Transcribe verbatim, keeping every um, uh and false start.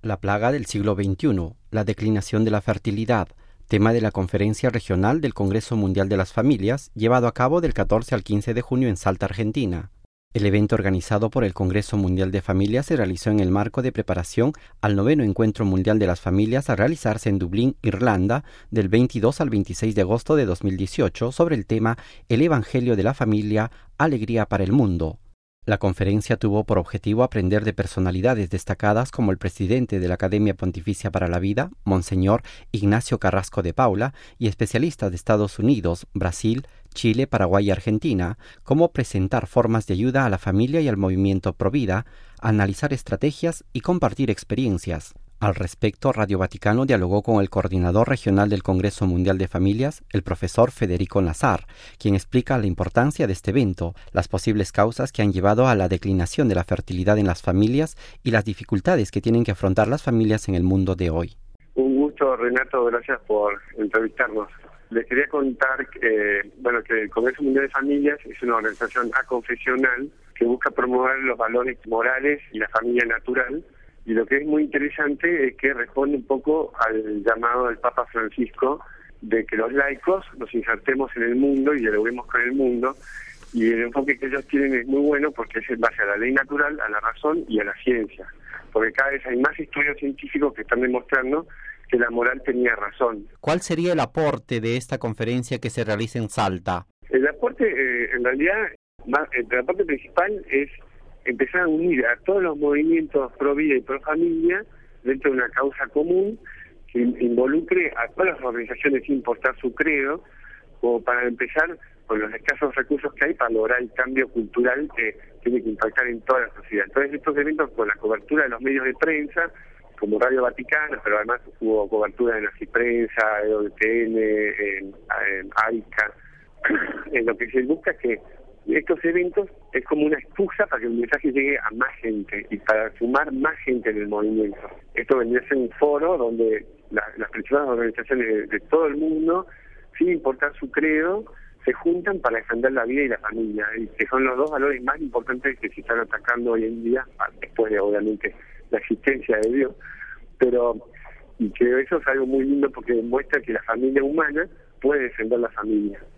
La plaga del siglo veintiuno, la declinación de la fertilidad, tema de la Conferencia Regional del Congreso Mundial de las Familias, llevado a cabo del catorce al quince de junio en Salta, Argentina. El evento organizado por el Congreso Mundial de Familias se realizó en el marco de preparación al noveno Encuentro Mundial de las Familias a realizarse en Dublín, Irlanda, del veintidós al veintiséis de agosto de dos mil dieciocho, sobre el tema El Evangelio de la Familia, Alegría para el Mundo. La conferencia tuvo por objetivo aprender de personalidades destacadas como el presidente de la Academia Pontificia para la Vida, Monseñor Ignacio Carrasco de Paula, y especialistas de Estados Unidos, Brasil, Chile, Paraguay y Argentina, cómo presentar formas de ayuda a la familia y al movimiento Provida, analizar estrategias y compartir experiencias. Al respecto, Radio Vaticano dialogó con el coordinador regional del Congreso Mundial de Familias, el profesor Federico Nazar, quien explica la importancia de este evento, las posibles causas que han llevado a la declinación de la fertilidad en las familias y las dificultades que tienen que afrontar las familias en el mundo de hoy. Un gusto, Renato, gracias por entrevistarnos. Les quería contar que, eh, bueno, que el Congreso Mundial de Familias es una organización aconfesional que busca promover los valores morales y la familia natural. Y lo que es muy interesante es que responde un poco al llamado del Papa Francisco de que los laicos nos insertemos en el mundo y dialoguemos con el mundo. Y el enfoque que ellos tienen es muy bueno porque es en base a la ley natural, a la razón y a la ciencia. Porque cada vez hay más estudios científicos que están demostrando que la moral tenía razón. ¿Cuál sería el aporte de esta conferencia que se realiza en Salta? El aporte, eh, en realidad, más, el aporte principal es empezar a unir a todos los movimientos pro vida y pro familia dentro de una causa común que involucre a todas las organizaciones sin importar su credo, como para empezar con los escasos recursos que hay para lograr el cambio cultural que tiene que impactar en toda la sociedad. Entonces estos eventos con la cobertura de los medios de prensa, como Radio Vaticano, pero además hubo cobertura en Aciprensa, en O T N, en, en AICA, en lo que se busca es que estos eventos es como una excusa para que el mensaje llegue a más gente y para sumar más gente en el movimiento. Esto vendría a ser un foro donde la, las principales organizaciones de, de todo el mundo, sin importar su credo, se juntan para defender la vida y la familia, y que son los dos valores más importantes que se están atacando hoy en día, después de obviamente la existencia de Dios, pero y que eso es algo muy lindo porque demuestra que la familia humana puede defender la familia.